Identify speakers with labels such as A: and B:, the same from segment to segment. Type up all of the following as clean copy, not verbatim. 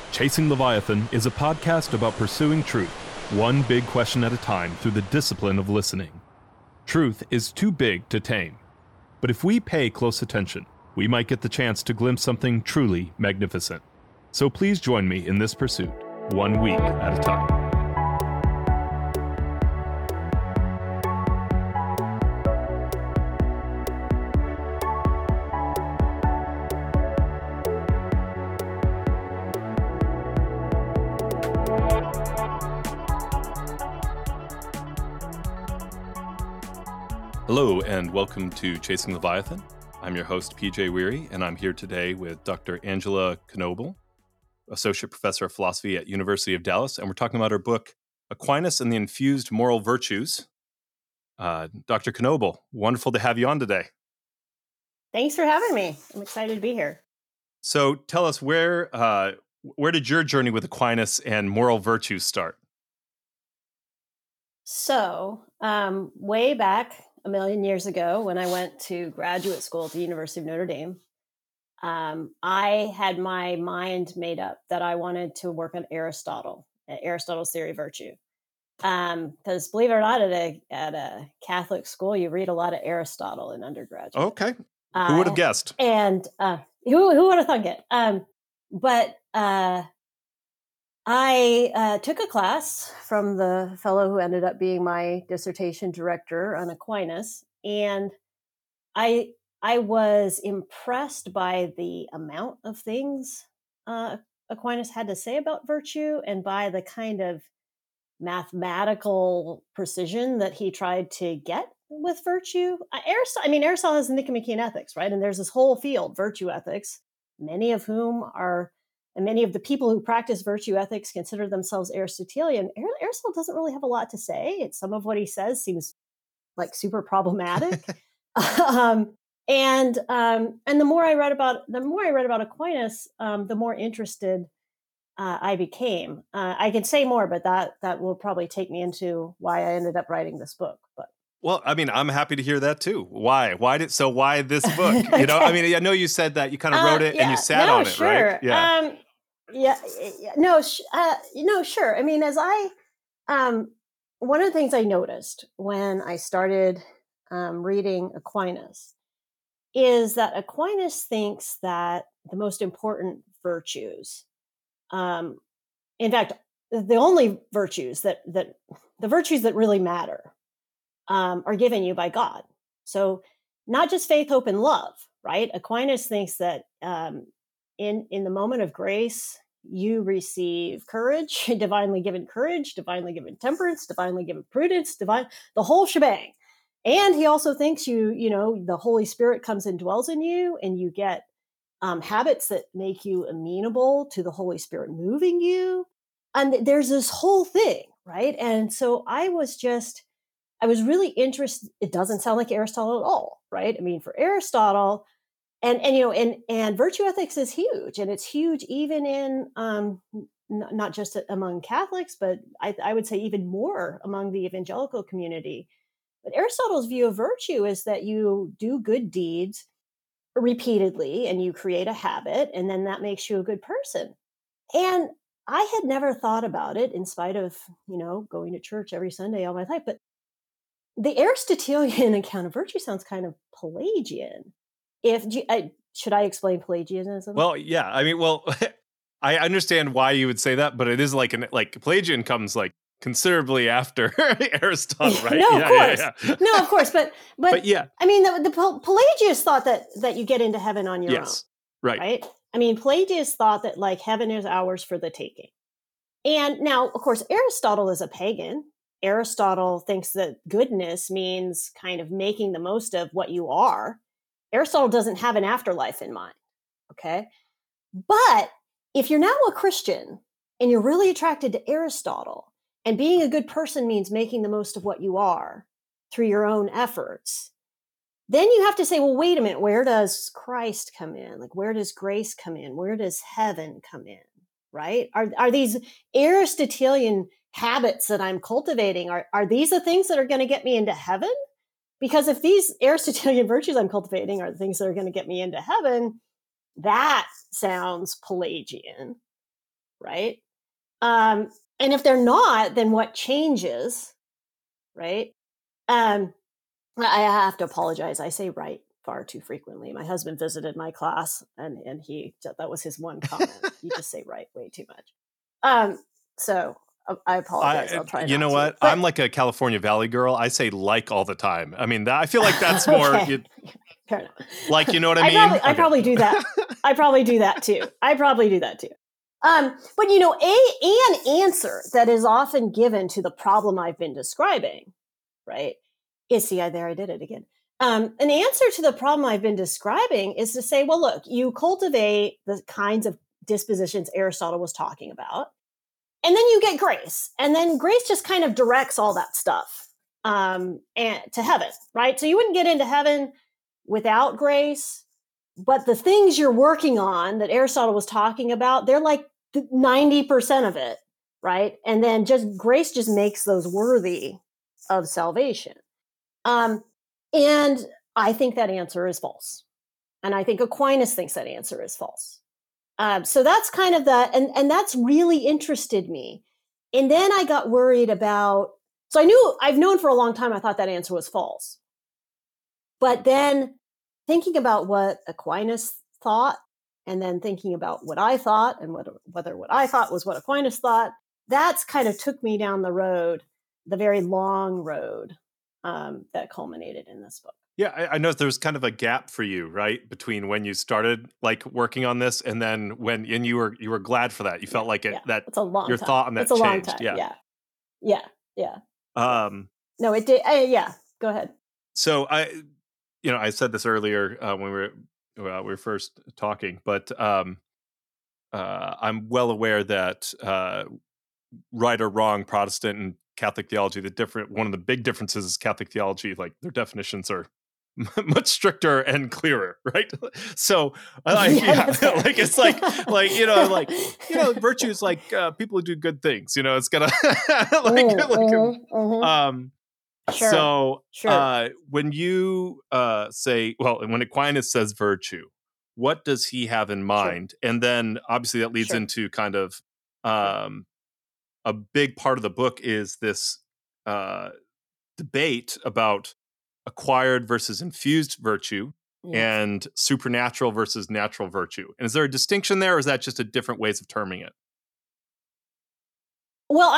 A: Chasing Leviathan is a podcast about pursuing truth, one big question at a time through the discipline of listening. Truth is too big to tame, but if we pay close attention, we might get the chance to glimpse something truly magnificent. So please join me in this pursuit, 1 week at a time. Hello and welcome to Chasing Leviathan. I'm your host, PJ Weary, and I'm here today with Dr. Angela Knoebel, Associate Professor of Philosophy at University of Dallas, and we're talking about her book, Aquinas and the Infused Moral Virtues. Dr. Knoebel, wonderful to have you on today.
B: Thanks for having me. I'm excited to be here.
A: So tell us, where did your journey with Aquinas and moral virtues start?
B: So, way back a million years ago, when I went to graduate school at the University of Notre Dame, I had my mind made up that I wanted to work on Aristotle's theory of virtue. Because believe it or not, at a Catholic school, you read a lot of Aristotle in undergraduate.
A: Okay, who would have guessed?
B: And who would have thunk it? But I took a class from the fellow who ended up being my dissertation director on Aquinas, and I was impressed by the amount of things Aquinas had to say about virtue, and by the kind of mathematical precision that he tried to get with virtue. Aristotle has Nicomachean Ethics, right? And there's this whole field, virtue ethics, many of the people who practice virtue ethics consider themselves Aristotelian. Aristotle doesn't really have a lot to say. Some of what he says seems like super problematic. And the more I read about Aquinas, the more interested I became. I could say more, but that will probably take me into why I ended up writing this book. But
A: well, I mean, I'm happy to hear that too. Why this book?
B: Okay.
A: You know, I mean, I know you said that you kind of wrote it and you sat on it,
B: sure.
A: right? Yeah.
B: Sure. I mean, one of the things I noticed when I started reading Aquinas is that Aquinas thinks that the most important virtues, in fact, the only virtues the virtues that really matter, are given you by God. So not just faith, hope, and love, right? Aquinas thinks that in the moment of grace, you receive courage, divinely given temperance, divinely given prudence, the whole shebang. And he also thinks the Holy Spirit comes and dwells in you, and you get habits that make you amenable to the Holy Spirit moving you. And there's this whole thing, right? And so I was really interested. It doesn't sound like Aristotle at all, right? I mean, for Aristotle, and virtue ethics is huge, and it's huge even in not just among Catholics, but I would say even more among the evangelical community. But Aristotle's view of virtue is that you do good deeds repeatedly, and you create a habit, and then that makes you a good person. And I had never thought about it, in spite of going to church every Sunday all my life. But the Aristotelian account of virtue sounds kind of Pelagian. Should I explain Pelagianism?
A: Well, yeah. I mean, I understand why you would say that, but it is like Pelagian comes like considerably after Aristotle, right?
B: No, of course. Yeah. No, of course. But
A: yeah.
B: I mean, the Pelagius thought that you get into heaven on your own. Right. I mean, Pelagius thought that like heaven is ours for the taking. And now, of course, Aristotle is a pagan. Aristotle thinks that goodness means kind of making the most of what you are. Aristotle doesn't have an afterlife in mind, okay? But if you're now a Christian and you're really attracted to Aristotle, and being a good person means making the most of what you are through your own efforts, then you have to say, well, wait a minute, where does Christ come in? Like, where does grace come in? Where does heaven come in, right? Are these Aristotelian habits that I'm cultivating, are these the things that are going to get me into heaven? Because if these Aristotelian virtues I'm cultivating are the things that are going to get me into heaven, that sounds Pelagian. right? And if they're not, then what changes, right? Um, I have to apologize. I say right far too frequently. My husband visited my class, and that was his one comment. You just say right way too much. So I apologize. I'll try
A: You
B: not
A: know
B: to.
A: what?
B: But
A: I'm like a California Valley girl. I say like all the time. I mean, I feel like that's more
B: okay, fair enough.
A: like, you know what I mean?
B: I probably do that. I probably do that too. But an answer that is often given to the problem I've been describing, right? I did it again. An answer to the problem I've been describing is to say, well, look, you cultivate the kinds of dispositions Aristotle was talking about, and then you get grace, and then grace just kind of directs all that stuff and to heaven, right? So you wouldn't get into heaven without grace, but the things you're working on that Aristotle was talking about, they're like 90% of it, right? And then just grace just makes those worthy of salvation. And I think that answer is false. And I think Aquinas thinks that answer is false. So that's kind of that, and that's really interested me. And then I got worried about, so I've known for a long time, I thought that answer was false. But then thinking about what Aquinas thought, and then thinking about what I thought, and whether what I thought was what Aquinas thought, that's kind of took me down the road, the very long road that culminated in this book.
A: Yeah, I know there's kind of a gap for you, right, between when you started like working on this and then and you were glad for that. You felt like that
B: it's a long
A: your
B: time.
A: thought on that
B: It's a long
A: changed.
B: time.
A: Yeah.
B: Yeah.
A: No,
B: it did. Yeah. Go ahead.
A: So I said this earlier when we were first talking, but I'm well aware that right or wrong, Protestant and Catholic theology, one of the big differences is Catholic theology, like their definitions are much stricter and clearer, right? So like it's like virtue is like people who do good things, it's gonna
B: Sure.
A: When you say, well, when Aquinas says virtue, what does he have in mind? And then obviously that leads into kind of a big part of the book is this debate about acquired versus infused virtue and supernatural versus natural virtue. And is there a distinction there, or is that just a different ways of terming it?
B: Well,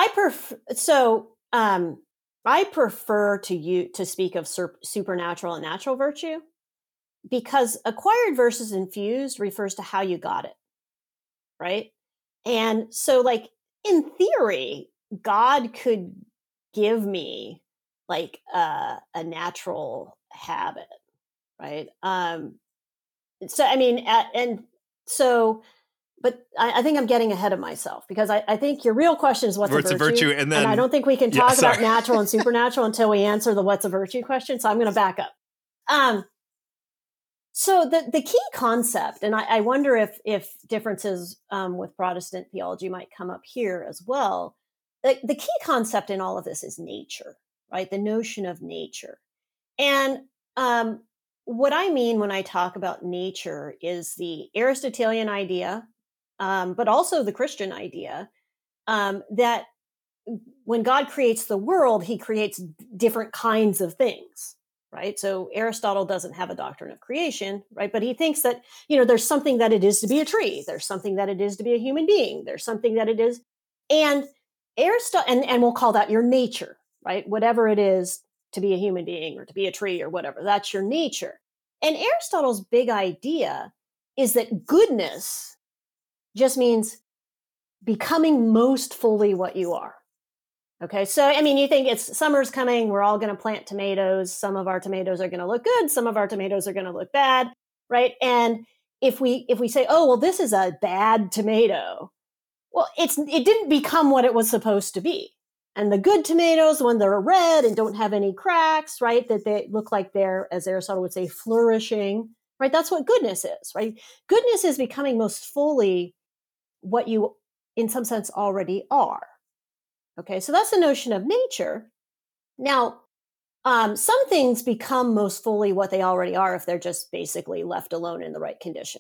B: I prefer to speak of supernatural and natural virtue, because acquired versus infused refers to how you got it, right? And so, like, in theory, God could give me like a natural habit, right? So I mean, but I think I'm getting ahead of myself, because I think your real question is what's a virtue,
A: and
B: I don't think we can talk about natural and supernatural until we answer the what's a virtue question. So I'm going to back up. So the key concept, and I wonder if differences with Protestant theology might come up here as well. The key concept in all of this is nature, right? The notion of nature. And what I mean when I talk about nature is the Aristotelian idea, but also the Christian idea, that when God creates the world, he creates different kinds of things, right? So Aristotle doesn't have a doctrine of creation, right? But he thinks that, there's something that it is to be a tree. There's something that it is to be a human being. There's something that it is. And Aristotle, and we'll call that your nature, right? Whatever it is to be a human being or to be a tree or whatever, that's your nature. And Aristotle's big idea is that goodness just means becoming most fully what you are. Okay, so I mean, you think it's summer's coming, we're all going to plant tomatoes. Some of our tomatoes are going to look good, some of our tomatoes are going to look bad, right? And if we say, oh, well, this is a bad tomato, well, it didn't become what it was supposed to be. And the good tomatoes, when they're red and don't have any cracks, right, that they look like they're, as Aristotle would say, flourishing, right? That's what goodness is, right? Goodness is becoming most fully what you, in some sense, already are. Okay, so that's the notion of nature. Now, some things become most fully what they already are if they're just basically left alone in the right condition,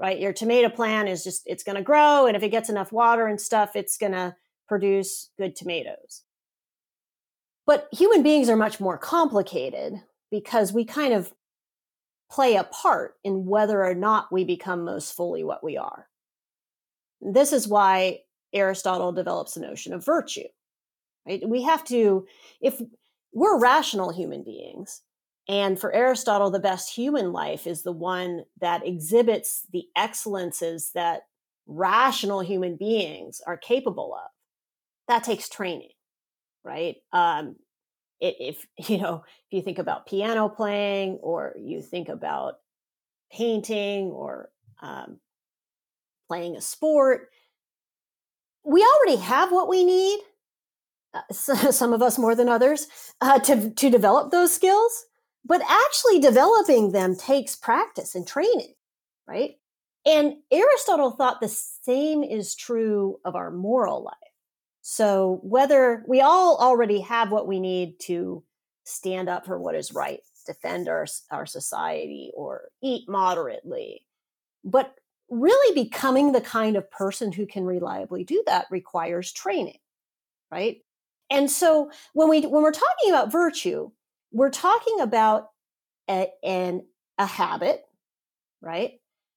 B: right? Your tomato plant is just, it's going to grow. And if it gets enough water and stuff, it's going to produce good tomatoes. But human beings are much more complicated because we kind of play a part in whether or not we become most fully what we are. This is why Aristotle develops the notion of virtue, right? We have to, if we're rational human beings, and for Aristotle, the best human life is the one that exhibits the excellences that rational human beings are capable of. That takes training, right? If you think about piano playing, or you think about painting, or playing a sport, we already have what we need. Some of us more than others to develop those skills, but actually developing them takes practice and training, right? And Aristotle thought the same is true of our moral life. So whether we all already have what we need to stand up for what is right, defend our society, or eat moderately, but really becoming the kind of person who can reliably do that requires training, right? And so when we're talking about virtue, we're talking about a habit, right?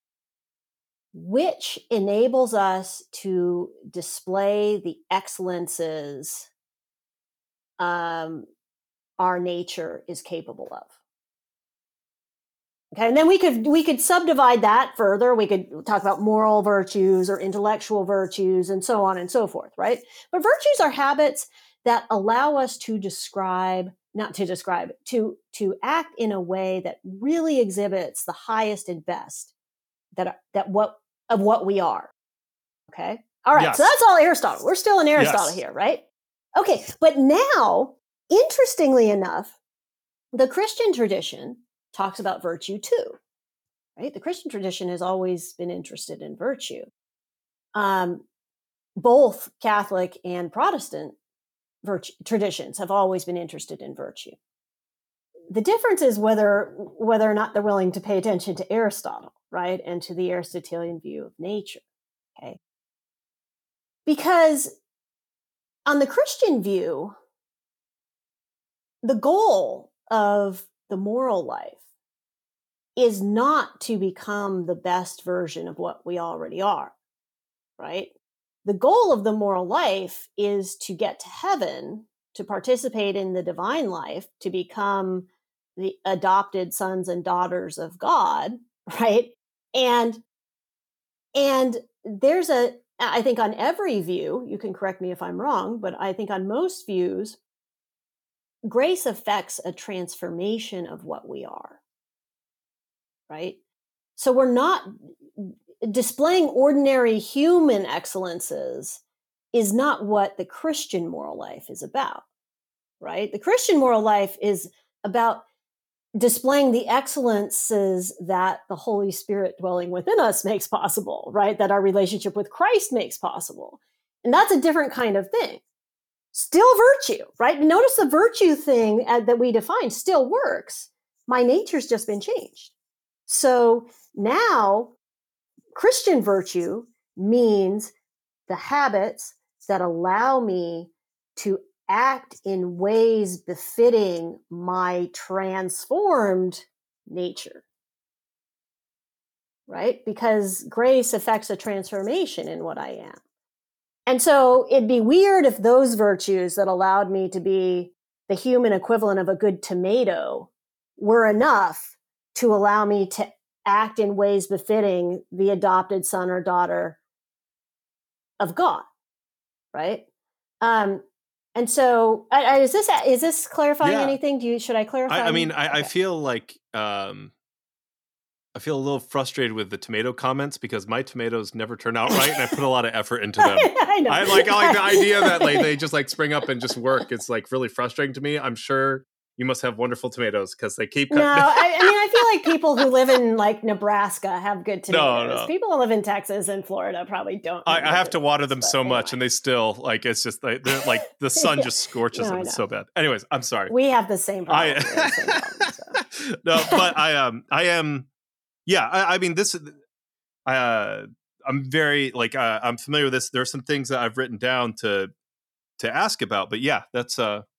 B: Which enables us to display the excellences our nature is capable of. Okay, and then we could subdivide that further. We could talk about moral virtues or intellectual virtues and so on and so forth, right? But virtues are habits that allow us to act in a way that really exhibits the highest and best of what we are. Okay. All right.
A: Yes.
B: So that's all Aristotle. We're still in Aristotle
A: Yes.
B: here, right? Okay. But now, interestingly enough, the Christian tradition talks about virtue too, right? The Christian tradition has always been interested in virtue. Both Catholic and Protestant traditions have always been interested in virtue. The difference is whether or not they're willing to pay attention to Aristotle, right? And to the Aristotelian view of nature, okay? Because on the Christian view, the goal of the moral life is not to become the best version of what we already are, right? The goal of the moral life is to get to heaven, to participate in the divine life, to become the adopted sons and daughters of God, right? And there's I think on every view, you can correct me if I'm wrong, but I think on most views, grace affects a transformation of what we are, right? So we're not displaying ordinary human excellences is not what the Christian moral life is about, right? The Christian moral life is about displaying the excellences that the Holy Spirit dwelling within us makes possible, right? That our relationship with Christ makes possible. And that's a different kind of thing. Still virtue, right? Notice the virtue thing that we define still works. My nature's just been changed. So now Christian virtue means the habits that allow me to act in ways befitting my transformed nature, right? Because grace affects a transformation in what I am. And so it'd be weird if those virtues that allowed me to be the human equivalent of a good tomato were enough to allow me to act in ways befitting the adopted son or daughter of God, right? And so, is this clarifying anything? Should I clarify?
A: I feel like I feel a little frustrated with the tomato comments because my tomatoes never turn out right, and I put a lot of effort into them.
B: I know.
A: I like the idea that they just spring up and just work. It's really frustrating to me. I'm sure you must have wonderful tomatoes because they keep.
B: No, I feel like people who live in Nebraska have good tomatoes.
A: No.
B: People who live in Texas and Florida probably don't.
A: I have to water them so much, and they still it's just they're the sun just scorches them. It's so bad. Anyways, I'm sorry.
B: We have the same problem.
A: No, but I am. Yeah, I mean this. I'm very like I'm familiar with this. There are some things that I've written down to ask about, but yeah, that's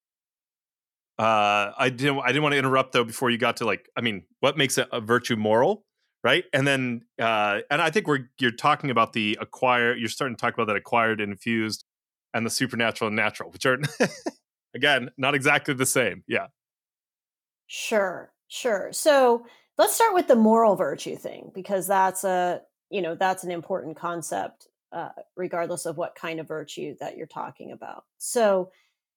A: I didn't want to interrupt though before you got to like, I mean, what makes a virtue moral, right? And then and I think you're talking about the acquired. You're starting to talk about that acquired and infused, and the supernatural and natural, which are again not exactly the same. Yeah.
B: Sure, sure. So let's start with the moral virtue thing because that's an important concept, regardless of what kind of virtue that you're talking about. So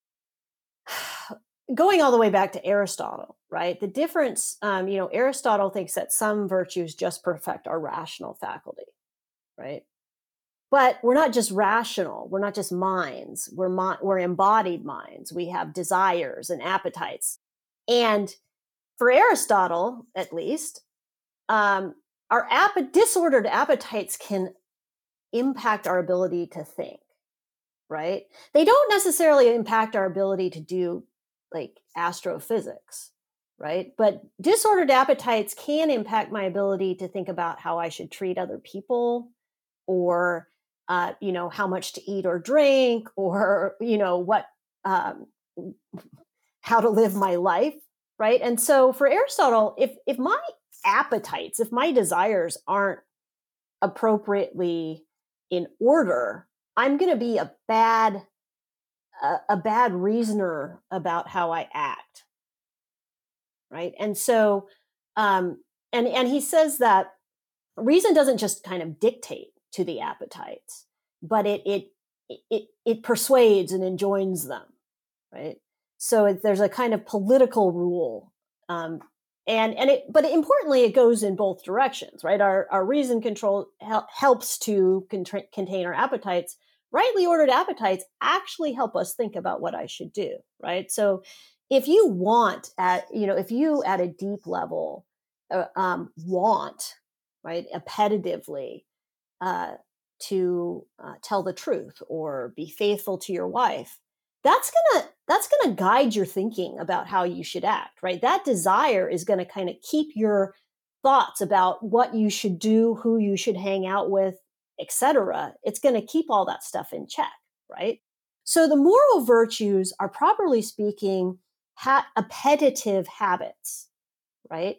B: going all the way back to Aristotle, right? The difference, Aristotle thinks that some virtues just perfect our rational faculty, right? But we're not just rational. We're not just minds. We're embodied minds. We have desires and appetites. And for Aristotle, at least, um, our disordered appetites can impact our ability to think, right? They don't necessarily impact our ability to do like astrophysics, right? But disordered appetites can impact my ability to think about how I should treat other people or how much to eat or drink or what um, how to live my life, right? And so for Aristotle, if my appetites, if my desires aren't appropriately in order, I'm going to be a bad reasoner about how I act, right? And so and he says that reason doesn't just kind of dictate to the appetites, but it persuades and enjoins them, right? So there's a kind of political rule, but importantly, it goes in both directions, right? Our reason control helps to contain our appetites. Rightly ordered appetites actually help us think about what I should do, right? So if you at a deep level want, right, appetitively uh, to tell the truth or be faithful to your wife, that's gonna guide your thinking about how you should act, right? That desire is gonna kind of keep your thoughts about what you should do, who you should hang out with, etc. It's gonna keep all that stuff in check, right? So the moral virtues are, properly speaking, appetitive habits, right?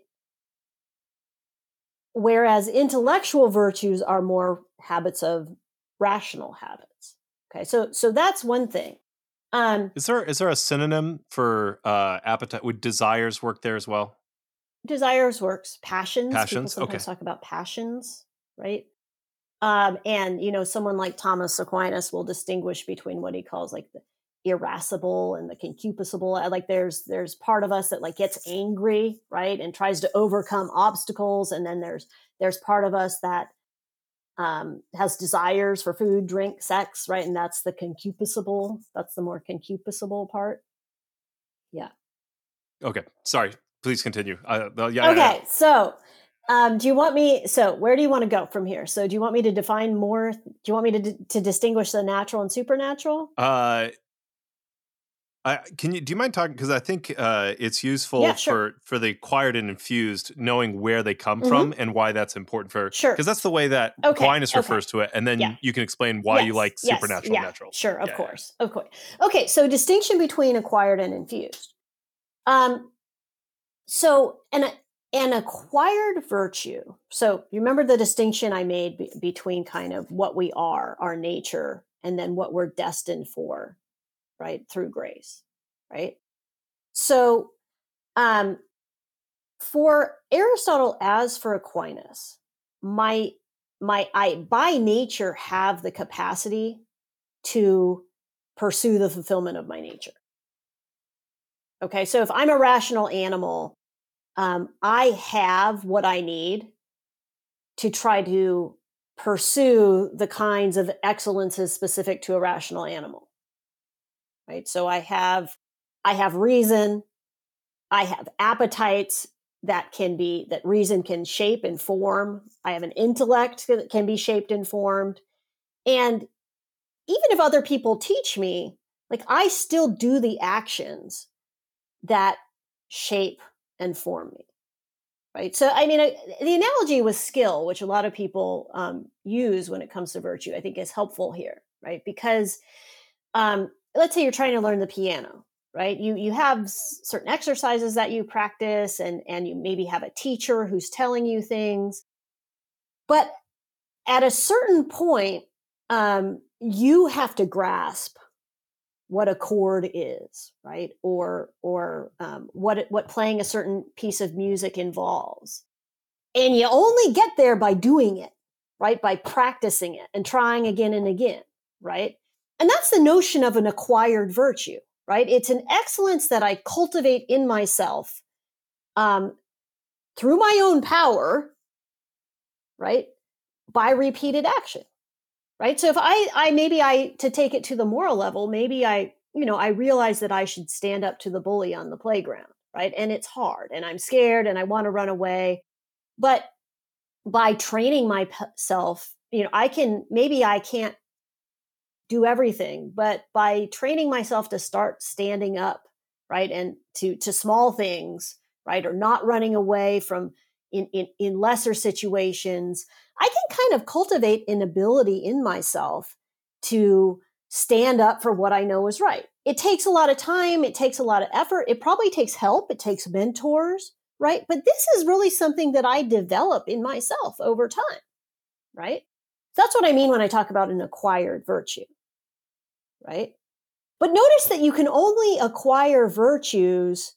B: Whereas intellectual virtues are more habits of rational habits. Okay, so that's one thing.
A: Is there a synonym for appetite? Would desires work there as well?
B: Desires works, passions. People
A: Passions.
B: sometimes
A: Okay.
B: talk about passions, right? And someone like Thomas Aquinas will distinguish between what he calls like the irascible and the concupiscible. Like there's part of us that like gets angry, right, and tries to overcome obstacles, and then there's part of us that has desires for food, drink, sex, right, and that's the concupiscible. That's the more concupiscible part. Yeah.
A: Okay. Sorry. Please continue. Yeah.
B: Okay, so do you want me? So where do you want to go from here? So do you want me to define more? Do you want me to distinguish the natural and supernatural?
A: Do you mind talking? Because I think it's useful
B: Yeah, sure.
A: for the acquired and infused, knowing where they come
B: Hmm.
A: from and why that's important for.
B: Sure.
A: Because that's the way that
B: Okay.
A: Aquinas
B: Okay.
A: refers to it, and
B: Yeah.
A: then you can explain why you
B: Yes.
A: like
B: Yes.
A: supernatural and
B: Yeah.
A: natural.
B: Sure. Of
A: Yeah.
B: course. Of course. Okay. So distinction between acquired and infused. Um. So an acquired virtue. So you remember the distinction I made between kind of what we are, our nature, and then what we're destined for, right, through grace, right? So, um, for Aristotle, as for Aquinas, my I by nature have the capacity to pursue the fulfillment of my nature. Okay, so if I'm a rational animal, I have what I need to try to pursue the kinds of excellences specific to a rational animal. Right. So I have reason, I have appetites that reason can shape and form. I have an intellect that can be shaped and formed. And even if other people teach me, like I still do the actions that shape and form me. right? So, I mean, the analogy with skill, which a lot of people use when it comes to virtue, I think is helpful here, right? Because let's say you're trying to learn the piano, right? You have certain exercises that you practice, and you maybe have a teacher who's telling you things, but at a certain point, you have to grasp what a chord is, right? Or what playing a certain piece of music involves. And you only get there by doing it, right? By practicing it and trying again and again, right? And that's the notion of an acquired virtue, right? It's an excellence that I cultivate in myself um, through my own power, right? By repeated action, right? So if to take it to the moral level, maybe I realize that I should stand up to the bully on the playground, right? And it's hard and I'm scared and I want to run away. But by training myself, I can't do everything, but by training myself to start standing up, right? And to small things, right? Or not running away from in lesser situations, I can kind of cultivate an ability in myself to stand up for what I know is right. It takes a lot of time, it takes a lot of effort, it probably takes help, it takes mentors, right? But this is really something that I develop in myself over time, right? That's what I mean when I talk about an acquired virtue, right? But notice that you can only acquire virtues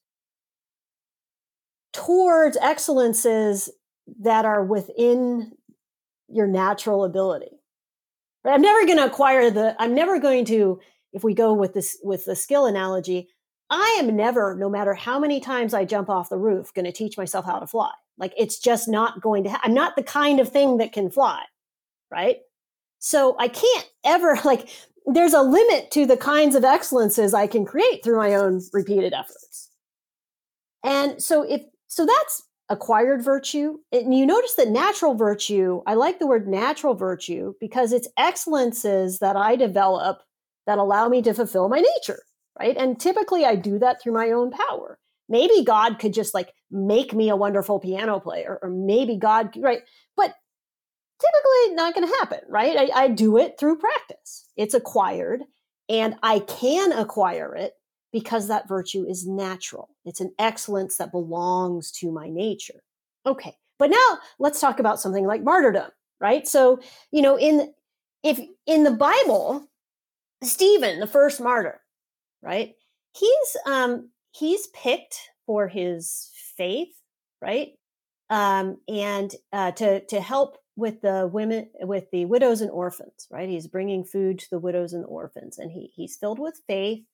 B: towards excellences that are within your natural ability. Right? I'm never going to, if we go with the skill analogy, I am never, no matter how many times I jump off the roof, going to teach myself how to fly. Like it's just not going to, I'm not the kind of thing that can fly, right? So I can't ever, like, there's a limit to the kinds of excellences I can create through my own repeated efforts. And so that's acquired virtue. And you notice that natural virtue, I like the word natural virtue because it's excellences that I develop that allow me to fulfill my nature, right? And typically I do that through my own power. Maybe God could just like make me a wonderful piano player, or maybe God, right? But typically not going to happen, right? I do it through practice. It's acquired, and I can acquire it because that virtue is natural. It's an excellence that belongs to my nature. Okay, but now let's talk about something like martyrdom, right? So, in the Bible, Stephen, the first martyr, right? He's picked for his faith, right? And to help with the women, with the widows and orphans, right? He's bringing food to the widows and orphans, and he's filled with faith.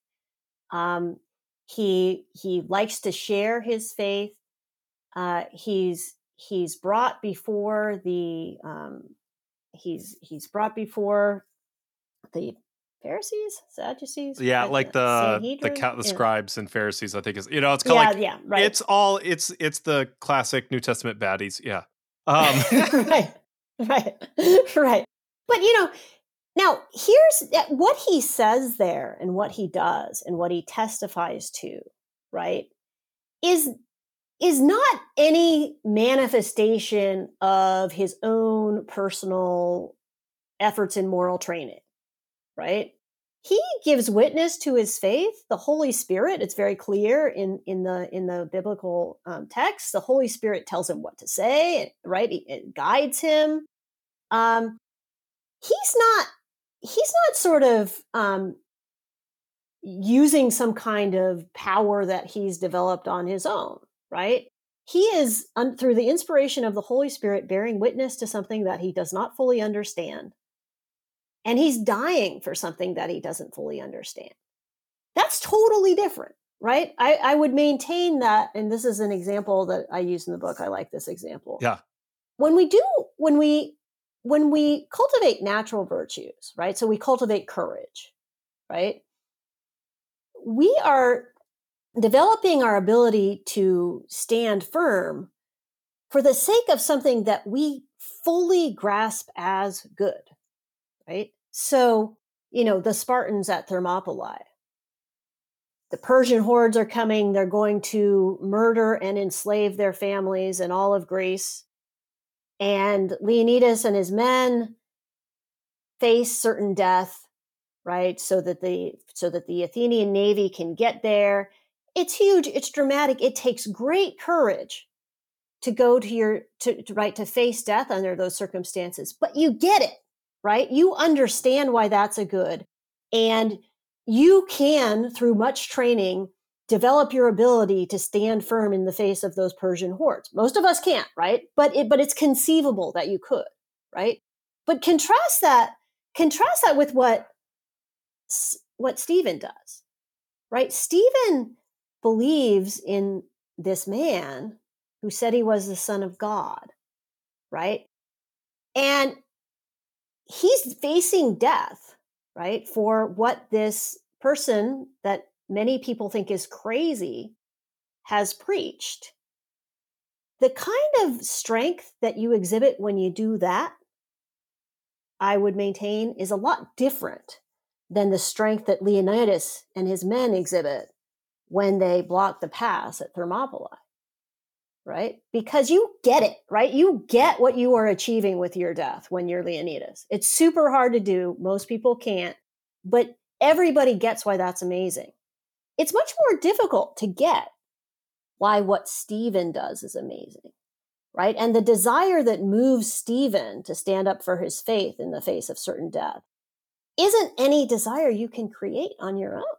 B: He likes to share his faith. He's brought before he's brought before the Pharisees, Sadducees,
A: Yeah, like
B: Sanhedrin,
A: the scribes and Pharisees, I think is, it's kind of
B: yeah,
A: like,
B: yeah, right,
A: it's the classic New Testament baddies. Yeah.
B: right, right, right. But now here's what he says there, and what he does, and what he testifies to, right? Is not any manifestation of his own personal efforts in moral training, right? He gives witness to his faith. The Holy Spirit, it's very clear in the biblical text. The Holy Spirit tells him what to say, right? It guides him. Um, he's not sort of using some kind of power that he's developed on his own, right? He is, through the inspiration of the Holy Spirit, bearing witness to something that he does not fully understand. And he's dying for something that he doesn't fully understand. That's totally different, right? I would maintain that, and this is an example that I use in the book. I like this example.
A: Yeah.
B: When we cultivate natural virtues, right? So we cultivate courage, right? We are developing our ability to stand firm for the sake of something that we fully grasp as good, right? So, the Spartans at Thermopylae, the Persian hordes are coming. They're going to murder and enslave their families in all of Greece. And Leonidas and his men face certain death, right? So that the Athenian navy can get there. It's huge. It's dramatic. It takes great courage to go to face death under those circumstances. But you get it, right? You understand why that's a good. And you can, through much training, develop your ability to stand firm in the face of those Persian hordes. Most of us can't, right? But it's conceivable that you could, right? But contrast that with what Stephen does, right? Stephen believes in this man who said he was the Son of God, right? And he's facing death, right, for what this person that many people think is crazy has preached. The kind of strength that you exhibit when you do that, I would maintain, is a lot different than the strength that Leonidas and his men exhibit when they block the pass at Thermopylae, right? Because you get it, right? You get what you are achieving with your death when you're Leonidas. It's super hard to do. Most people can't, but everybody gets why that's amazing. It's much more difficult to get why what Stephen does is amazing, right? And the desire that moves Stephen to stand up for his faith in the face of certain death isn't any desire you can create on your own.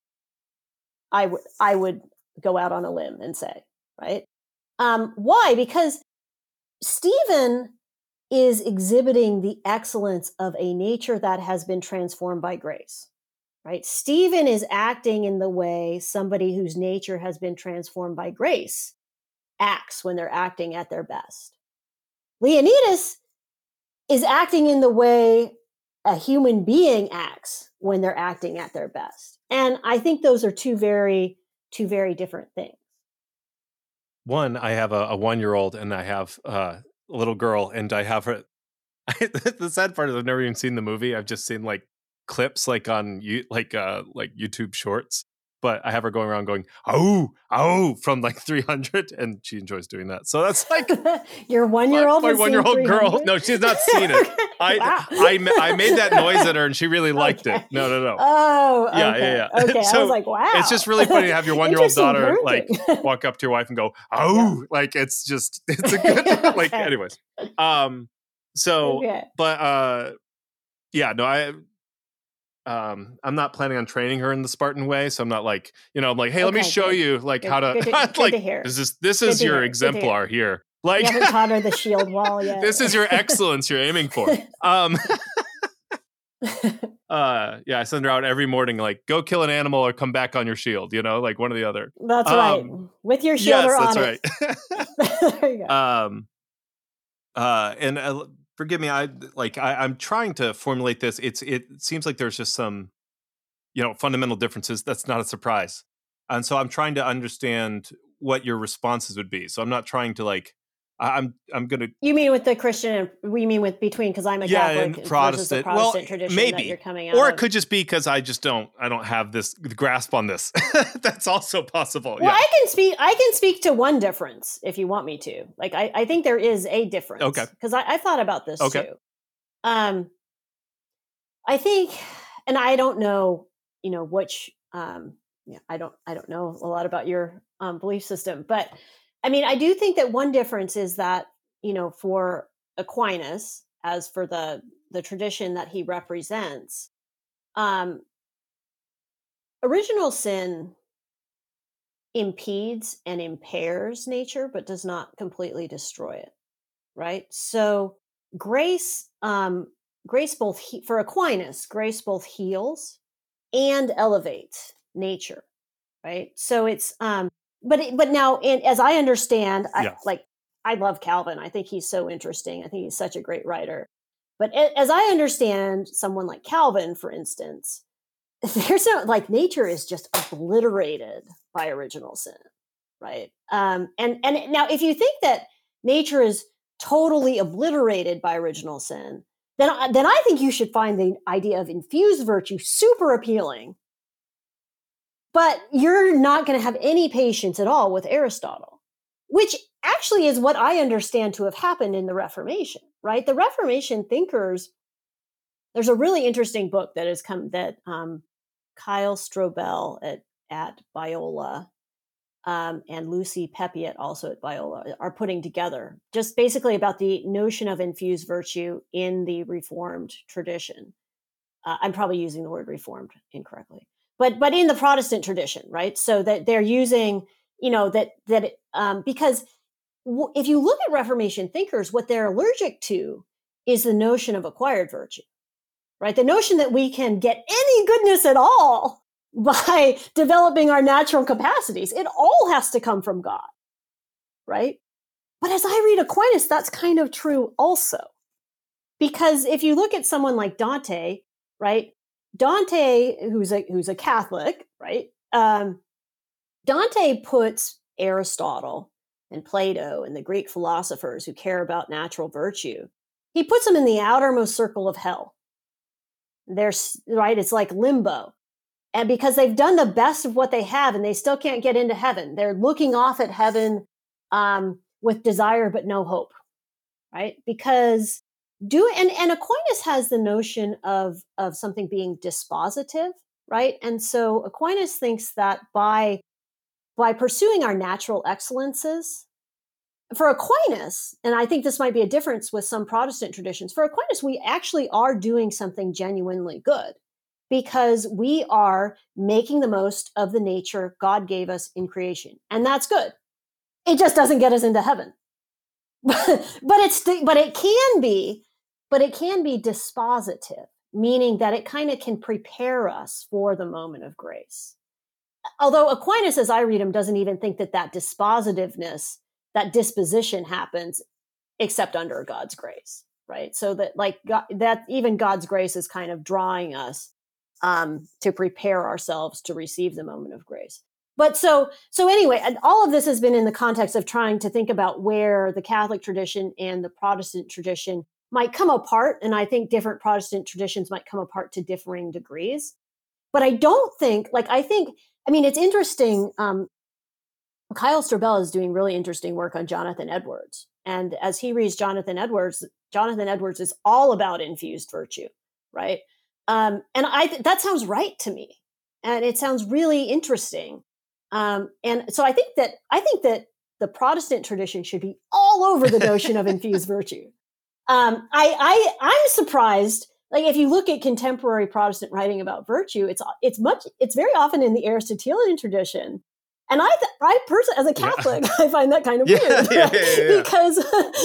B: I would go out on a limb and say, right? Why? Because Stephen is exhibiting the excellence of a nature that has been transformed by grace, right? Stephen is acting in the way somebody whose nature has been transformed by grace acts when they're acting at their best. Leonidas is acting in the way a human being acts when they're acting at their best. And I think those are two very different things.
A: One, I have a 1-year-old and I have a little girl, and I have her. The sad part is I've never even seen the movie. I've just seen like clips like on YouTube Shorts. But I have her going around going "oh" from like 300, and she enjoys doing that. So that's like
B: your 1-year-old.
A: My 1-year-old girl. No, she's not seen it. I made that noise at her, and she really liked it. No.
B: Oh,
A: yeah,
B: okay.
A: yeah.
B: Okay,
A: So
B: I was like, wow.
A: It's just really funny to have your 1-year-old daughter like walk up to your wife and go "oh," yeah. Like it's a good like. Okay. Anyways, so okay. But yeah, no, I'm not planning on training her in the Spartan way, so I'm not like, I'm like, hey, let me show you like how to like to hear. This is your exemplar here. Like
B: you haven't taught her the shield wall yet.
A: This is your excellence you're aiming for. Yeah, I send her out every morning, like, go kill an animal or come back on your shield, like one or the other.
B: That's right. With your shield or on
A: it. Yes, that's right. There you go. And forgive me, I'm trying to formulate this. It seems like there's just some, fundamental differences. That's not a surprise. And so I'm trying to understand what your responses would be. So I'm not trying to like, I'm going to.
B: You mean with the Christian, we mean with between, because I'm a Catholic
A: and Protestant.
B: Versus the Protestant tradition
A: maybe.
B: That you're coming out
A: or
B: of.
A: It could just be because I don't have this grasp on this. That's also possible.
B: Well, yeah. I can speak to one difference if you want me to. Like, I think there is a difference.
A: Okay.
B: Because I thought about this
A: okay.
B: too. I think, and I don't know, which, I don't know a lot about your belief system, but I mean, I do think that one difference is that, for Aquinas, as for the tradition that he represents, original sin impedes and impairs nature, but does not completely destroy it, right? So grace both for Aquinas, grace both heals and elevates nature, right? So it's but now, as I understand, I love Calvin. I think he's so interesting. I think he's such a great writer. But as I understand someone like Calvin, for instance, there's no, like, nature is just obliterated by original sin, right? And now, if you think that nature is totally obliterated by original sin, then I think you should find the idea of infused virtue super appealing. But you're not going to have any patience at all with Aristotle, which actually is what I understand to have happened in the Reformation, right? The Reformation thinkers, there's a really interesting book that has come that Kyle Strobel at Biola and Lucy Pepiot, also at Biola, are putting together, just basically about the notion of infused virtue in the Reformed tradition. I'm probably using the word Reformed incorrectly, but in the Protestant tradition, right? So that they're using, because if you look at Reformation thinkers, what they're allergic to is the notion of acquired virtue, right? The notion that we can get any goodness at all by developing our natural capacities. It all has to come from God, right? But as I read Aquinas, that's kind of true also. Because if you look at someone like Dante, right? Dante, who's a Catholic, right? Dante puts Aristotle and Plato and the Greek philosophers who care about natural virtue, he puts them in the outermost circle of hell. There's right, it's like limbo. And because they've done the best of what they have and they still can't get into heaven, they're looking off at heaven with desire but no hope, right? Because and Aquinas has the notion of something being dispositive, right? And so Aquinas thinks that by pursuing our natural excellences, for Aquinas, and I think this might be a difference with some Protestant traditions, for Aquinas, we actually are doing something genuinely good because we are making the most of the nature God gave us in creation. And that's good. It just doesn't get us into heaven. but it can be dispositive, meaning that it kind of can prepare us for the moment of grace. Although Aquinas, as I read him, doesn't even think that dispositiveness, that disposition happens except under God's grace, right? So that like God, that even God's grace is kind of drawing us to prepare ourselves to receive the moment of grace. But so anyway, and all of this has been in the context of trying to think about where the Catholic tradition and the Protestant tradition might come apart. And I think different Protestant traditions might come apart to differing degrees. But I think, it's interesting. Kyle Strobel is doing really interesting work on Jonathan Edwards. And as he reads Jonathan Edwards is all about infused virtue, right? And that sounds right to me. And it sounds really interesting. And so I think that the Protestant tradition should be all over the notion of infused virtue. I'm surprised. Like if you look at contemporary Protestant writing about virtue, it's very often in the Aristotelian tradition. And I personally, as a Catholic, I find that kind of weird because,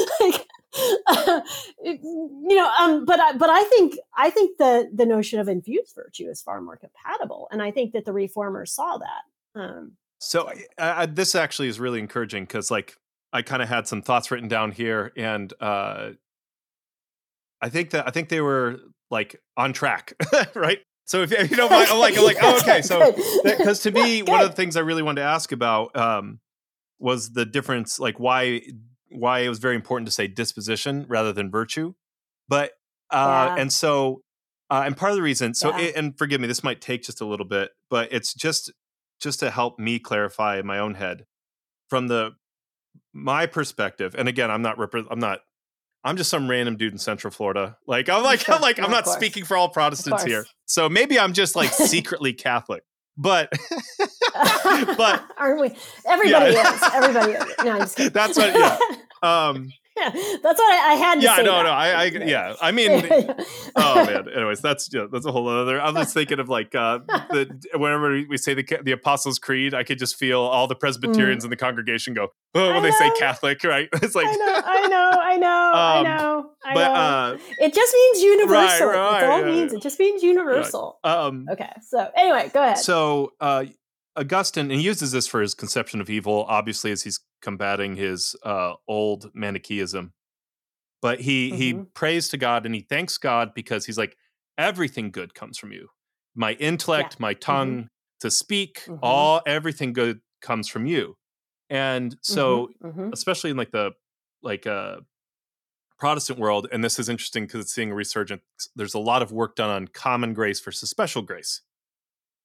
B: but I think the notion of infused virtue is far more compatible, and I think that the Reformers saw that.
A: So this actually is really encouraging because, like, I kind of had some thoughts written down here, and I think they were like on track, right? So if you don't mind, I'm like, oh, okay. So because to me, one of the things I really wanted to ask about was the difference, like why it was very important to say disposition rather than virtue. But and so and part of the reason, and forgive me, this might take just a little bit, but it's just to help me clarify in my own head from my perspective. And again, I'm just some random dude in Central Florida. I'm not speaking for all Protestants here. So maybe I'm just like secretly Catholic, but
B: aren't we? Everybody is. Everybody is. No, I'm just kidding.
A: That's what. Yeah.
B: That's what I had to say.
A: No. I mean, oh man. Anyways, that's a whole other. I'm just thinking of like whenever we say the Apostles' Creed, I could just feel all the Presbyterians in the congregation go, oh, when they say Catholic, right? It's like
B: I know. But it just means universal.
A: Right,
B: That's all it means. It just means universal. Right. Okay. So anyway, go ahead.
A: So Augustine, and he uses this for his conception of evil, obviously, as he's combating his old Manichaeism. But he prays to God and he thanks God because he's like, everything good comes from you. My intellect, my tongue to speak, everything good comes from you. And so, especially in the Protestant world, and this is interesting because it's seeing a resurgence, there's a lot of work done on common grace versus special grace.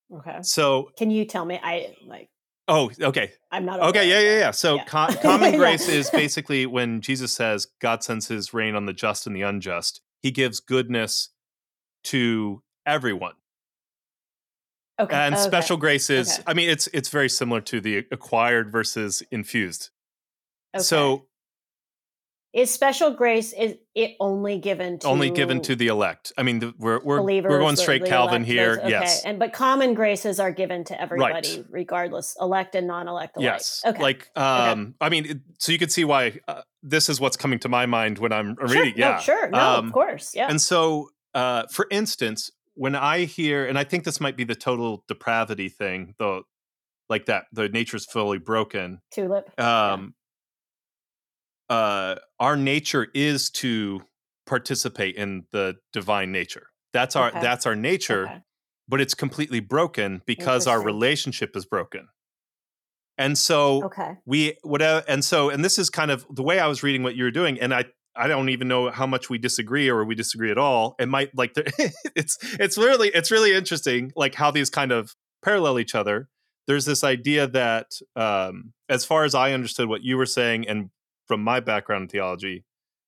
B: Okay.
A: So,
B: Can you tell me?
A: oh, okay.
B: I'm not
A: Okay,
B: aware of
A: yeah.
B: that.
A: So
B: Yeah.
A: common grace
B: Yeah.
A: is basically when Jesus says God sends his rain on the just and the unjust. He gives goodness to everyone.
B: Okay.
A: And
B: Okay.
A: special grace is,
B: Okay.
A: I mean, it's very similar to the acquired versus infused.
B: Okay.
A: So
B: Is special grace, is it only given
A: only given
B: to
A: to the elect. I mean, we're
B: believers,
A: going straight
B: the
A: Calvin
B: elect, those?
A: here.
B: Okay.
A: Yes,
B: But common graces are given to
A: right.
B: everybody, regardless, elect and non-elect alike.
A: Yes,
B: Okay.
A: like
B: Okay.
A: I mean, so you can see why this is what's coming to my mind when I'm
B: Sure.
A: reading.
B: No,
A: Yeah,
B: sure. No, of course. Yeah.
A: and so for instance, when I hear, and I think this might be the total depravity thing, though, like that the nature's fully broken.
B: Tulip. Yeah.
A: Um, our nature is to participate in the divine nature.
B: Okay.
A: That's our nature,
B: Okay.
A: but it's completely broken because our
B: Interesting.
A: relationship is broken. And so
B: Okay.
A: and this is kind of the way I was reading what you were doing, and I don't even know how much we disagree or we disagree at all. It might like it's really interesting, like how these kind of parallel each other. There's this idea that, as far as I understood what you were saying, and from my background in theology,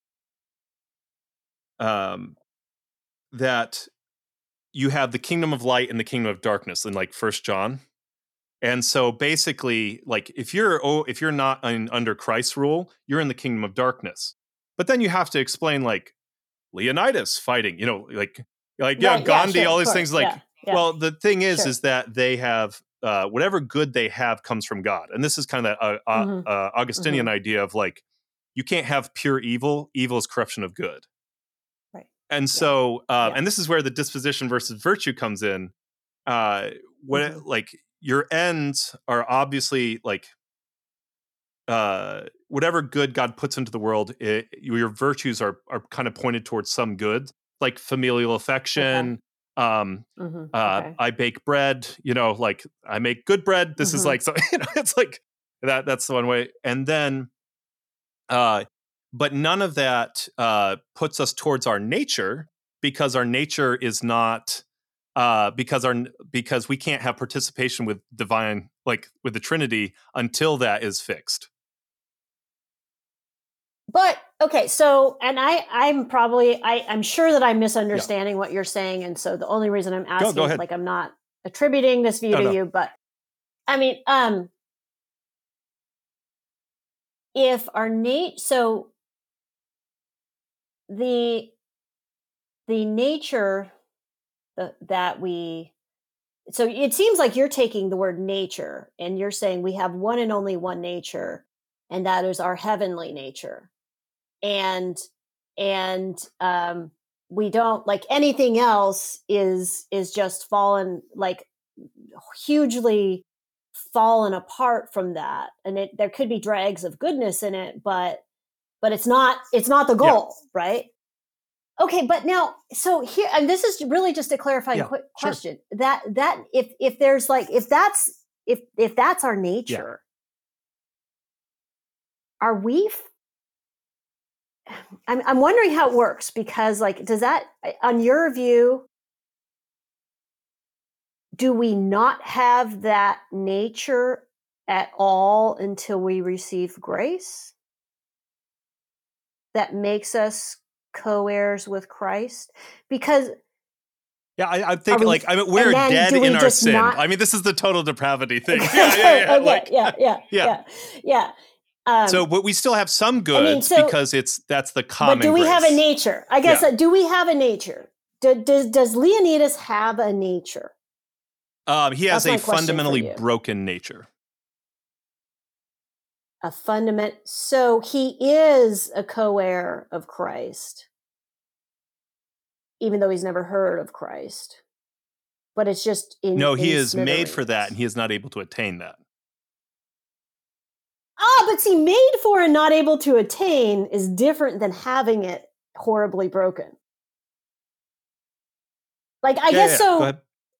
A: that you have the kingdom of light and the kingdom of darkness in like First John. And so basically, like if you're not under Christ's rule, you're in the kingdom of darkness. But then you have to explain like Leonidas fighting, like yeah,
B: Right. Yeah.
A: Gandhi,
B: Sure.
A: all
B: Of
A: these things.
B: course.
A: Like,
B: Yeah. Yeah.
A: well, the thing
B: Sure.
A: is that they have whatever good they have comes from God, and this is kind of that
B: Mm-hmm.
A: Augustinian
B: Mm-hmm.
A: idea of like you can't have pure evil. Evil is corruption of good.
B: Right.
A: And
B: Yeah.
A: so,
B: Yeah.
A: and this is where the disposition versus virtue comes in.
B: Mm-hmm.
A: Like your ends are obviously like whatever good God puts into the world, your virtues are kind of pointed towards some good, like familial
B: Okay.
A: affection.
B: Mm-hmm. Okay.
A: I bake bread, like I make good bread. This is
B: Mm-hmm.
A: like, so, it's like that's the one way. And then, uh, but none of that puts us towards our nature, because our nature is not, because we can't have participation with divine, like with the Trinity, until that is fixed.
B: But okay, so and I'm sure that I'm
A: Yeah.
B: misunderstanding what you're saying, and so the only reason I'm
A: Go
B: asking,
A: ahead.
B: like, I'm not attributing this view
A: Oh
B: to
A: no.
B: you, but I mean, if our so the nature that we so it seems like you're taking the word nature and you're saying we have one and only one nature, and that is our heavenly nature. And and um we don't, like, anything else is just fallen, like, hugely fallen apart from that, and there could be dregs of goodness in it, but it's not the
A: Yeah.
B: goal, right? Okay, but now, so here, and this is really just a clarifying
A: Yeah.
B: quick
A: Sure.
B: question, that if there's like, if that's our
A: Yeah.
B: nature, are we I'm wondering how it works, because, like, does that, on your view, do we not have that nature at all until we receive grace that makes us co-heirs with Christ? Because
A: Yeah. I
B: are
A: think
B: we,
A: like, I mean,
B: and
A: we're
B: then
A: dead
B: do
A: in
B: we
A: our
B: just
A: sin.
B: not?
A: I mean, this is the total depravity thing. Yeah. Yeah.
B: Okay,
A: Yeah.
B: okay,
A: Like,
B: yeah, yeah,
A: yeah.
B: yeah, yeah.
A: So,
B: Um,
A: but we still have some
B: I mean,
A: goods
B: so,
A: because that's the
B: but do
A: common
B: we have a
A: grace.
B: nature? I guess,
A: Yeah.
B: do we have a nature? Does Leonidas have a nature?
A: He has
B: That's
A: a
B: my question for
A: fundamentally
B: you.
A: broken nature.
B: A fundament. So he is a co-heir of Christ, even though he's never heard of Christ. But it's just in
A: No, he is made for that, and
B: smithereens.
A: he is not able to attain that.
B: Ah, but see, made for and not able to attain is different than having it horribly broken. Like, I
A: Yeah.
B: guess
A: Yeah. Go
B: so.
A: ahead.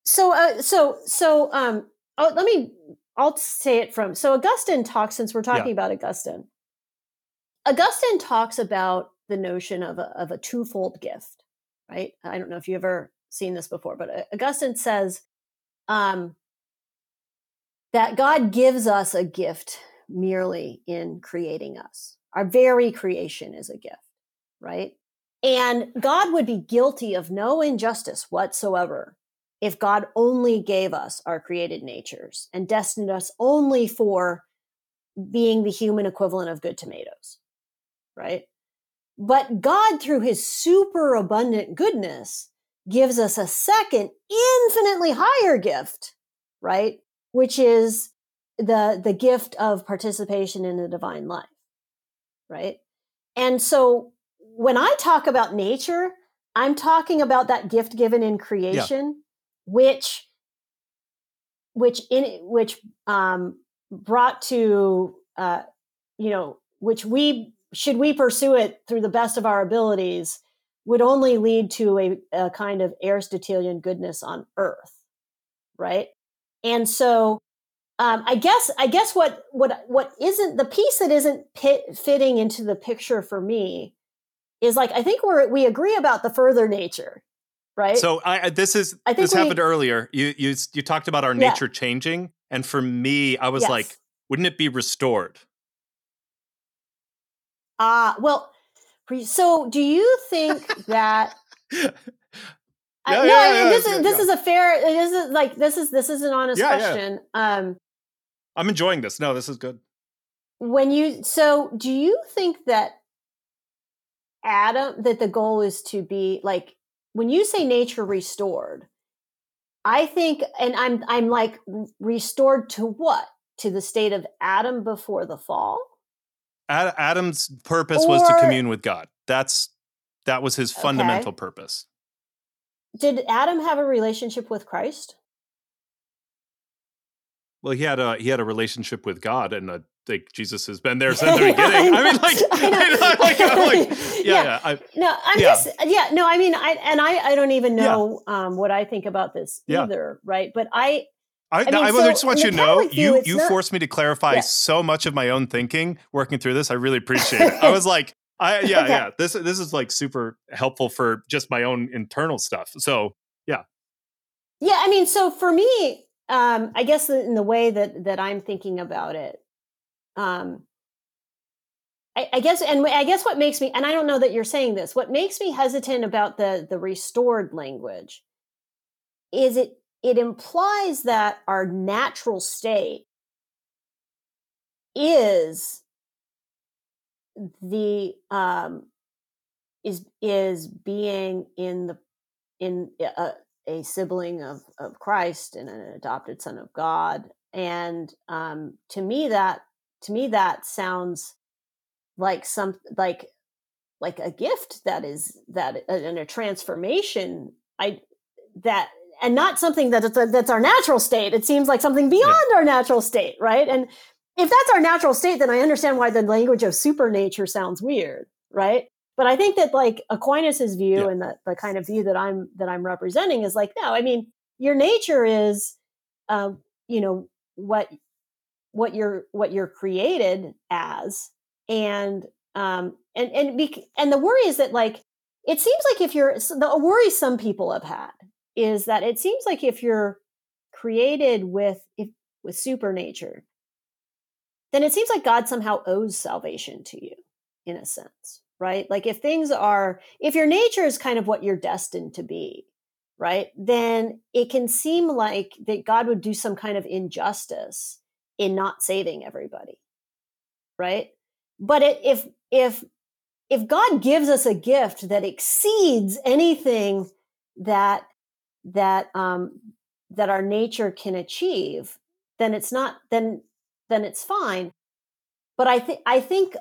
B: I'll say it from, so Augustine talks, since we're
A: Yeah.
B: talking about Augustine talks about the notion of a twofold gift, right? I don't know if you've ever seen this before, but Augustine says that God gives us a gift merely in creating us. Our very creation is a gift, right? And God would be guilty of no injustice whatsoever if God only gave us our created natures and destined us only for being the human equivalent of good tomatoes, right? But God, through his superabundant goodness, gives us a second, infinitely higher gift, right? Which is the gift of participation in the divine life, right? And so when I talk about nature, I'm talking about that gift given in creation, which brought to which should we pursue it through the best of our abilities, would only lead to a kind of Aristotelian goodness on earth, right? And so I guess what isn't the piece that isn't fitting into the picture for me is like, I think we agree about the further nature, right?
A: So this happened earlier. You talked about our nature changing, and for me, I was like, wouldn't it be restored?
B: Well, so do you think that? This is a fair. This is an honest question.
A: Yeah. I'm enjoying this. No, this is good.
B: Do you think that that the goal is to be like, when you say nature restored, I think, and I'm like, restored to what? To the state of Adam before the fall?
A: Adam's purpose was to commune with God. That was his fundamental purpose.
B: Did Adam have a relationship with Christ?
A: Well, he had a relationship with God, and I think Jesus has been there since the beginning.
B: I don't even know what I think about this either, right? But I
A: just want you to know, you forced me to clarify so much of my own thinking working through this. I really appreciate it. I was like, This is like super helpful for just my own internal stuff. So
B: yeah. I mean, so for me, I guess in the way that I'm thinking about it, I guess what makes me, and I don't know that you're saying this, what makes me hesitant about the restored language is it implies that our natural state is the is being in a sibling of Christ and an adopted son of God, and to me that sounds like like a gift and a transformation. And not something that's our natural state. It seems like something beyond our natural state, right? And if that's our natural state, then I understand why the language of supernature sounds weird, right? But I think that like Aquinas's view and the kind of view that I'm representing is like, no, I mean, your nature is, what you're created as, and the worry is that like, it seems like the worry some people have had is that it seems like if you're created with supernature, then it seems like God somehow owes salvation to you in a sense, right? Like if your nature is kind of what you're destined to be, right? Then it can seem like that God would do some kind of injustice in not saving everybody, right? But if God gives us a gift that exceeds anything that our nature can achieve, then it's not, then it's fine. But I think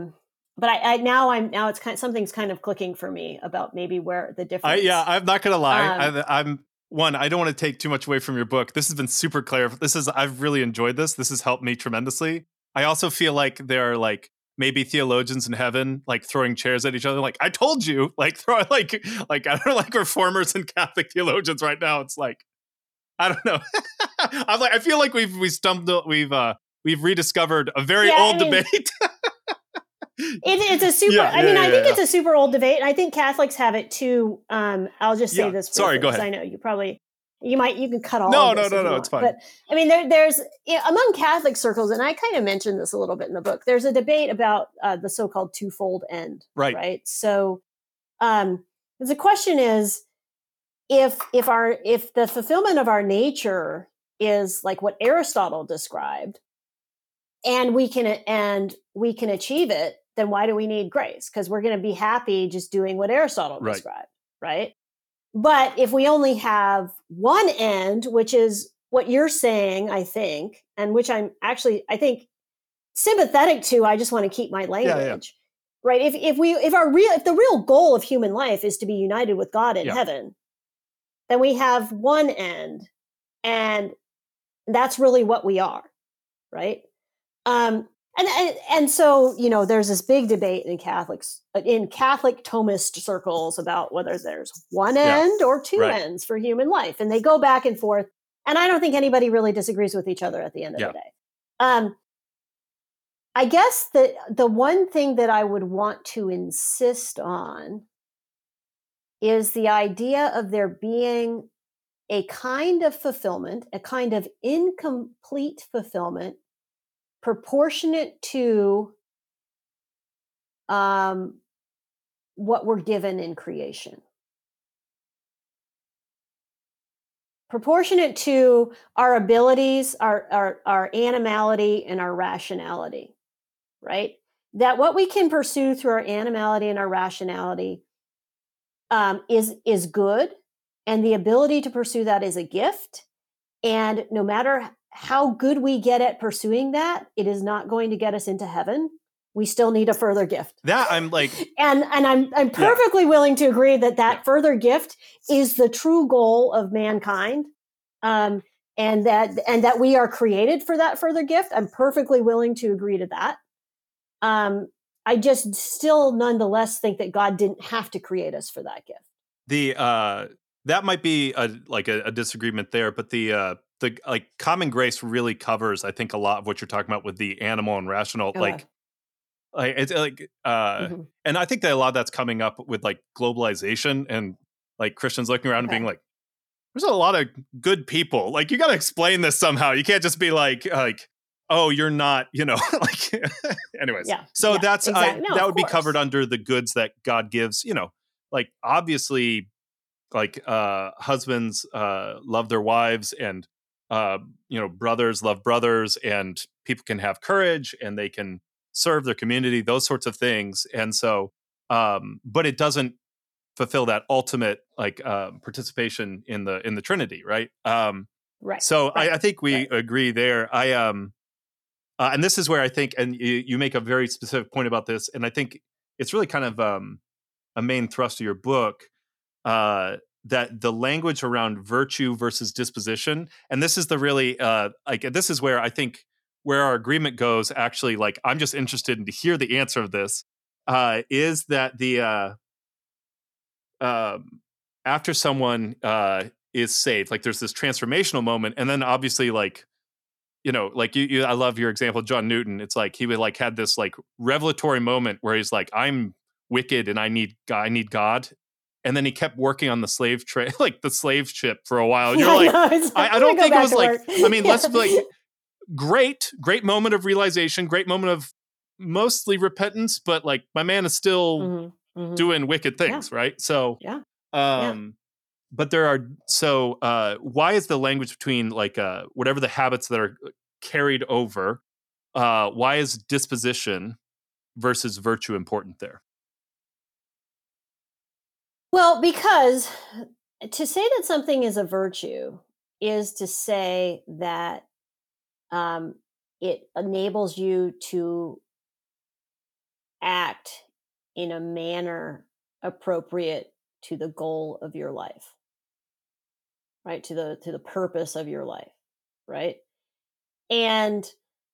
B: now it's something's kind of clicking for me about maybe where the difference.
A: I'm not gonna lie. I don't want to take too much away from your book. This has been super clear. I've really enjoyed this. This has helped me tremendously. I also feel like there are like maybe theologians in heaven like throwing chairs at each other, like I told you, like throwing like I don't know, like reformers and Catholic theologians right now. It's like I don't know. I feel like we've rediscovered a very old debate.
B: It's a super. I think it's a super old debate, and I think Catholics have it too. I'll just say this.
A: Sorry, go ahead.
B: I know you probably. You can cut all
A: No,
B: of this if you
A: it's
B: want.
A: fine.
B: But I mean, there's among Catholic circles, and I kind of mentioned this a little bit in the book. There's a debate about the so-called twofold end, right? So, the question is, if the fulfillment of our nature is like what Aristotle described, and we can achieve it, then why do we need grace? Because we're going to be happy just doing what Aristotle described, right? But if we only have one end, which is what you're saying, I think, and which I'm actually, I think, sympathetic to, I just want to keep my language, right? If the real goal of human life is to be united with God in heaven, then we have one end, and that's really what we are, right? And so, there's this big debate in Catholic Thomist circles about whether there's one end or two ends for human life. And they go back and forth. And I don't think anybody really disagrees with each other at the end of the day. I guess that the one thing that I would want to insist on is the idea of there being a kind of fulfillment, a kind of incomplete fulfillment proportionate to what we're given in creation. Proportionate to our abilities, our animality, and our rationality, right? That what we can pursue through our animality and our rationality is good, and the ability to pursue that is a gift. And no matter how good we get at pursuing that, it is not going to get us into heaven. We still need a further gift.
A: That I'm like,
B: and I'm perfectly willing to agree that further gift is the true goal of mankind, and that we are created for that further gift. I'm perfectly willing to agree to that. I just still nonetheless think that God didn't have to create us for that gift.
A: That might be a disagreement there, but the like common grace really covers, I think, a lot of what you're talking about with the animal and rational, like it's like and I think that a lot of that's coming up with like globalization and like Christians looking around and being like, there's a lot of good people. Like, you got to explain this somehow. You can't just be like, oh, you're not, like, anyways. So that's,
B: exactly.
A: that would be covered under the goods that God gives, like, obviously, like, husbands love their wives, and, brothers love brothers, and people can have courage, and they can serve their community, those sorts of things. And so, but it doesn't fulfill that ultimate like participation in the Trinity, right? So I think we agree there. And this is where I think, and you make a very specific point about this, and I think it's really kind of a main thrust of your book, that the language around virtue versus disposition, and this is the really like, this is where I think where our agreement goes. Actually, like, I'm just interested in to hear the answer of this. Is that the after someone is saved, like, there's this transformational moment, and then obviously, like, like you I love your example, John Newton. It's like he would like had this like revelatory moment where he's like, I'm wicked and I need God. And then he kept working on the slave trade, like the slave ship, for a while. And you're like, I don't think it was like, I mean, let's be like, great moment of realization, great moment of mostly repentance, but like, my man is still doing wicked things, right? So, but there are, so why is the language between like whatever the habits that are carried over, why is disposition versus virtue important there?
B: Well, because to say that something is a virtue is to say that it enables you to act in a manner appropriate to the goal of your life, right? To the purpose of your life, right? And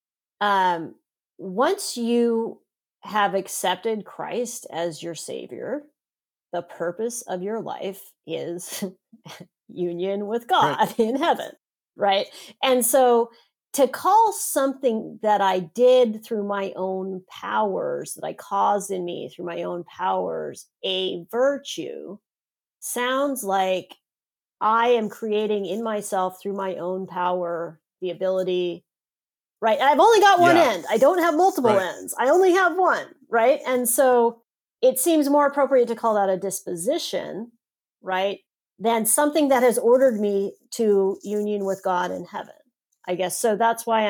B: once you have accepted Christ as your Savior, the purpose of your life is union with God in heaven, right? And so to call something that I did through my own powers, that I caused in me through my own powers, a virtue sounds like I am creating in myself through my own power the ability, right? I've only got one end. I don't have multiple ends. I only have one, right? And so it seems more appropriate to call that a disposition, right? Than something that has ordered me to union with God in heaven, I guess. So that's why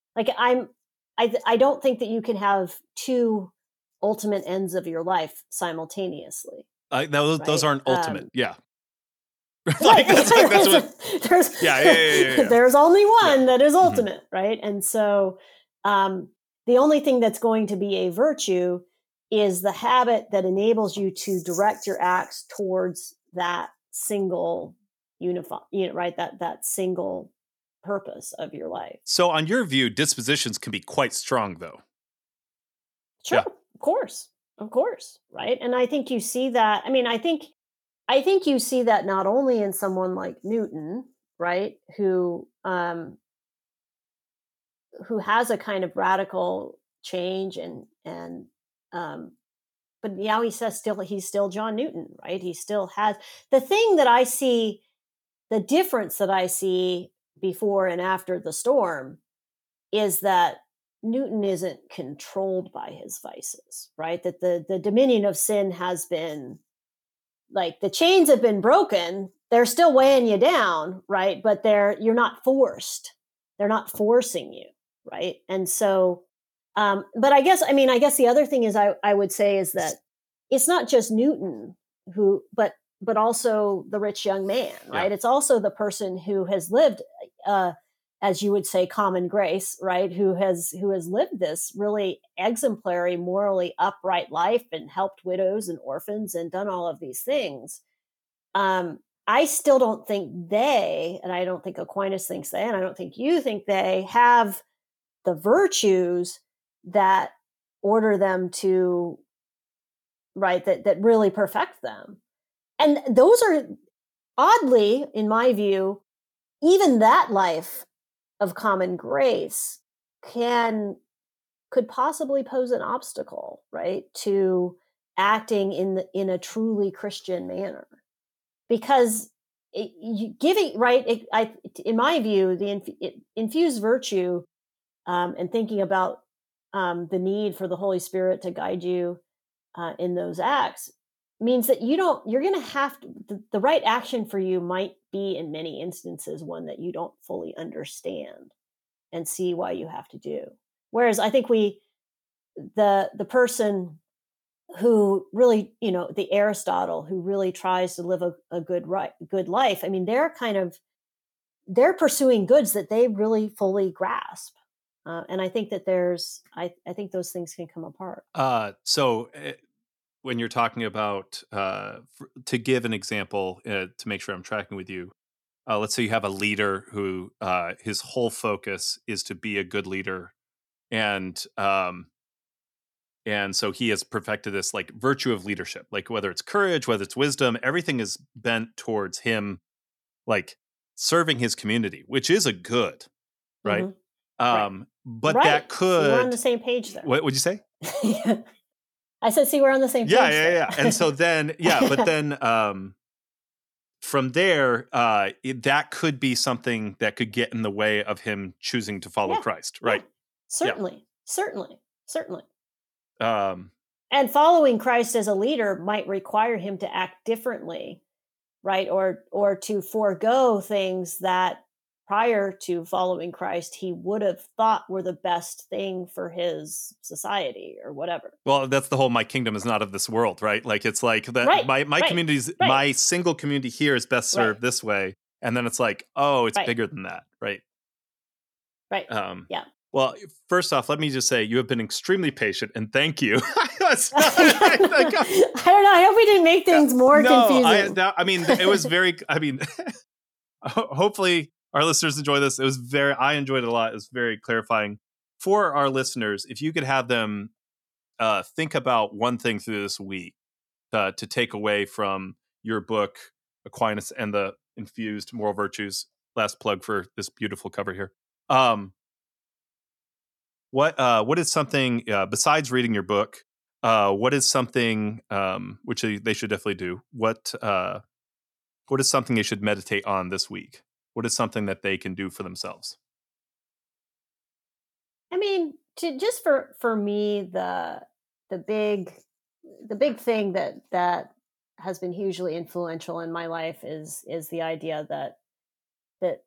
B: I don't think that you can have two ultimate ends of your life simultaneously.
A: Those aren't ultimate. Yeah.
B: Like, that's what, there's only one that is ultimate, right? And so the only thing that's going to be a virtue is the habit that enables you to direct your acts towards that single right? That single purpose of your life.
A: So on your view, dispositions can be quite strong, though.
B: Sure, of course, right? And I think you see that. I mean, I think you see that not only in someone like Newton, right, who has a kind of radical change and but now he's still John Newton, right? He still has the thing that I see, the difference that I see before and after the storm is that Newton isn't controlled by his vices, right? That the dominion of sin has been, like, the chains have been broken. They're still weighing you down, right? But you're not forced. They're not forcing you, right? And so, but I guess the other thing is I would say is that it's not just Newton but also the rich young man, right? Yeah. It's also the person who has lived, as you would say, common grace, right? Who has lived this really exemplary, morally upright life and helped widows and orphans and done all of these things. I still don't think and I don't think Aquinas thinks and I don't think you think they have the virtues that order them to, right, that really perfect them. And those are, oddly, in my view, even that life of common grace could possibly pose an obstacle, right, to acting in a truly Christian manner, because in my view, the infused virtue, and thinking about the need for the Holy Spirit to guide you in those acts, means that you're going to have to, the right action for you might be in many instances one that you don't fully understand and see why you have to do. Whereas I think the person who really, the Aristotle who really tries to live a good life, I mean, they're pursuing goods that they really fully grasp. And I think that I think those things can come apart.
A: When you're talking about, to give an example, to make sure I'm tracking with you, let's say you have a leader who his whole focus is to be a good leader, and so he has perfected this, like, virtue of leadership, like whether it's courage, whether it's wisdom, everything is bent towards him, like, serving his community, which is a good, right?
B: Mm-hmm.
A: But that could,
B: so we're on the same page there.
A: What would you say?
B: I said, see, we're on the same page.
A: Yeah. And so then, but then from there, that could be something that could get in the way of him choosing to follow Christ, right?
B: Certainly. And following Christ as a leader might require him to act differently, right? Or to forego things that prior to following Christ he would have thought were the best thing for his society or whatever.
A: Well, that's the whole, my kingdom is not of this world, right? Like, it's like that my community's, my single community here is best served this way. And then it's like, oh, it's bigger than that, right?
B: Right. Yeah.
A: Well, first off, let me just say you have been extremely patient, and thank you.
B: I don't know. I hope we didn't make things more confusing.
A: I mean, it was very, hopefully our listeners enjoy this. I enjoyed it a lot. It was very clarifying. For our listeners, if you could have them think about one thing through this week to take away from your book, Aquinas and the Infused Moral Virtues. Last plug for this beautiful cover here. What is something, besides reading your book, what is something which they should definitely do? What What is something they should meditate on this week? What is something that they can do for themselves?
B: I mean, just for me, the big the big thing that has been hugely influential in my life is the idea that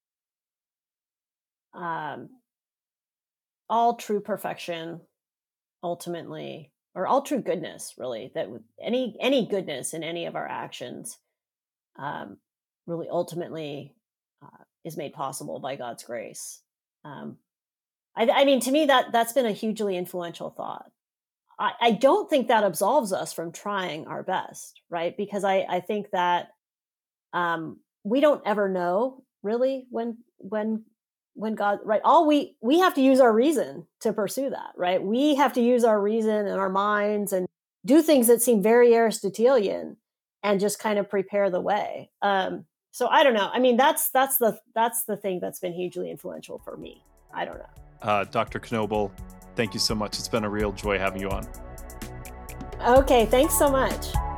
B: um, all true perfection ultimately, or all true goodness, really, any goodness in any of our actions, um, really ultimately is made possible by God's grace. Um, I mean, to me, that's been a hugely influential thought. I don't think that absolves us from trying our best, right? Because I think that we don't ever know really when God, right? All we have to use our reason to pursue that, right? We have to use our reason and our minds and do things that seem very Aristotelian and just kind of prepare the way. So I don't know. I mean, that's the thing that's been hugely influential for me. I don't know.
A: Dr. Knoebel, thank you so much. It's been a real joy having you on.
B: Okay, thanks so much.